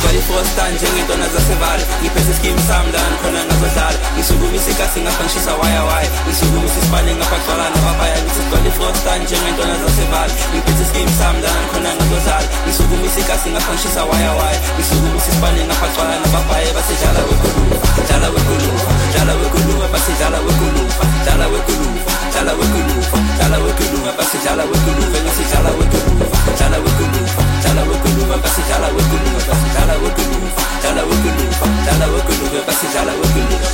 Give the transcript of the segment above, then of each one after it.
Ngigcwala i-frostan njengey'ntwana zasevale Ngiphethe iskim sami lana khona ngazodlala Ngisukumisa ikasi ngapha ngishisa waya Ngisukumisa isibane ngapha gcwala nababaya Ngithi ngigcwala i-frostan njengey'ntwana zasevale Ngiphethe iskim sami lana khona ngazodlala Ngisukumisa ikasi ngapha ngishisa waya Ngisukumisa isibane ngapha gcwala nababaya Bathi dlala wegulufa, dlala wegulufa Dlala wegulufa, bathi dlala wegulufa Dlala wegulufa, dlala wegulufa Dlala wegulufa, bathi dlala wegulufa Ngithi dlala wegulufa, dlala wegulufa Dlala wegulufa, bathi dlala wegulufa Dlala wegulufa, dlala wegulufa Dlala wegulufa, bathi dlala wegulufa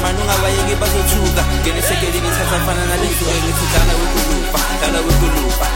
Dala wegulufa